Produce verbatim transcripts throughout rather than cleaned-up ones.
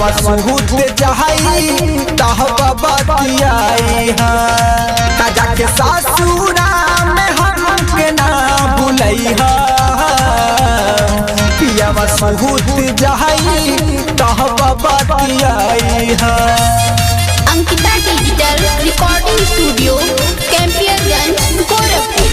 पियावा सुहुत जहाई तहबा बतियाई ताजा के सासुरा में हमके ना भुलैहा पियावा सुहुत जहाई तहबा बतियाई Ankita digital recording studio Campierganj Gorakhpur.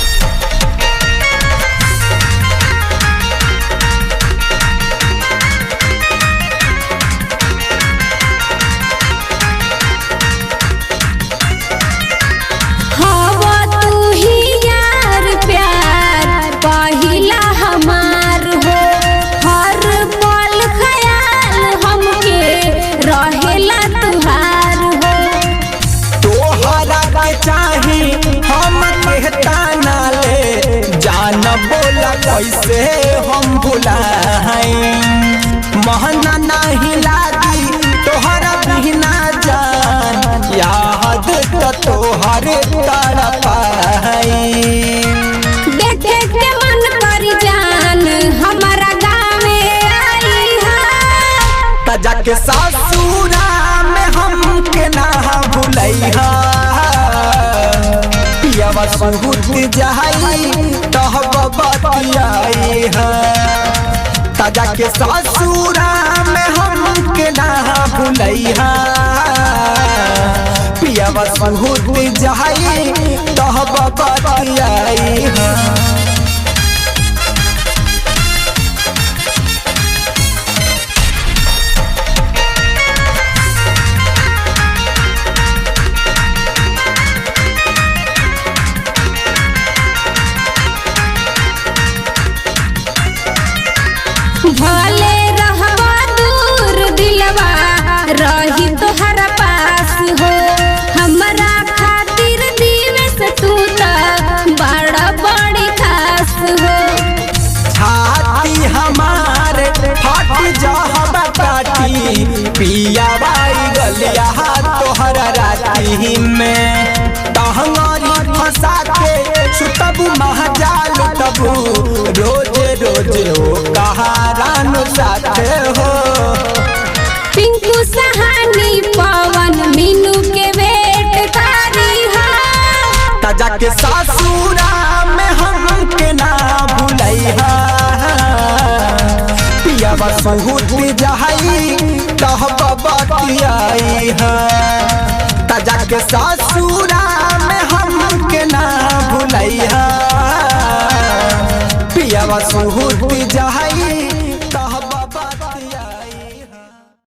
कैसे हम भुलाई महना नहीं लागी तोहरा बिना जान याद तो तोहर तड़पाई देखे के मन करी जान हमारा गाँव में आई हा ताजा के सासुरा में हमके ना भुलैहा पियावा सुहुत जहाई तहबा बतियाई ताजा के सासुरा में हमके ना भुलैहा पियावा सुहुत जहाई तहबा बतियाई भले रहवा दूर दिलवा रही तोहरा पास हो हमरा खातिर दिवस तू त बड़ा बड़ी खास हो छाती हमारे फट जहबा काटी पिया बाई गलिया तोहरा राती में तहंगारी फंसा के सुतबू महजाल तबू रोज रोज हो कहारान साथे हो पिंकू सहानी पवन मीनू के वेट तारी हा ताजा के सासुरा में हमके ना भुलैहा पियावा सुहुत जहाई तहबा बतियाई ताजा के सासु